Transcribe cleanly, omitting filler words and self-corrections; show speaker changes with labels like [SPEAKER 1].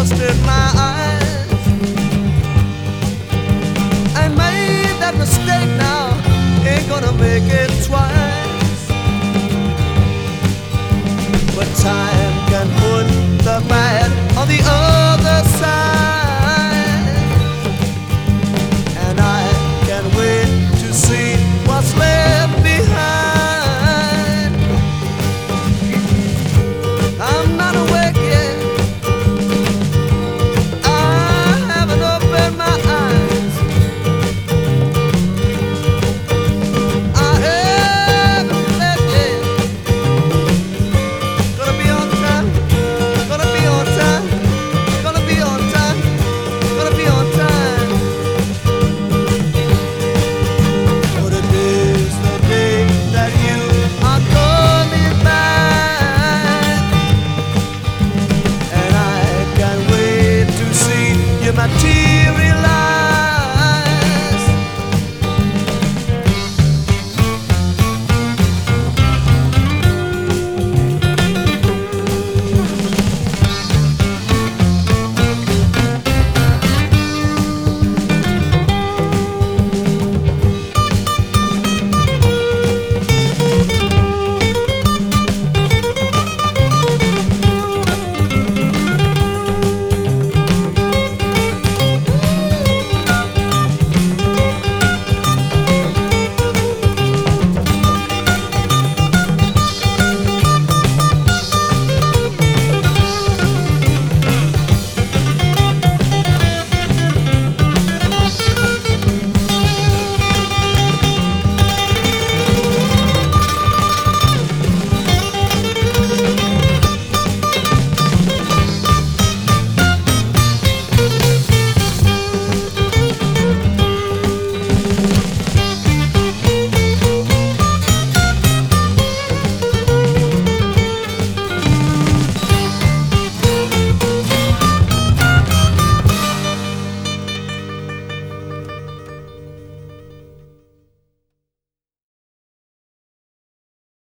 [SPEAKER 1] trust in my eyes. I made that mistake now, ain't gonna make it twice. But time can put the bad on the other side, and I can't wait to see what's left behind. I'm not awake yet, I haven't opened my eyes. I haven't slept yet. Gonna be on time, gonna be on time, gonna be on time, gonna be on time. But it is the day that you are coming back, and I can't wait to see you, my tears.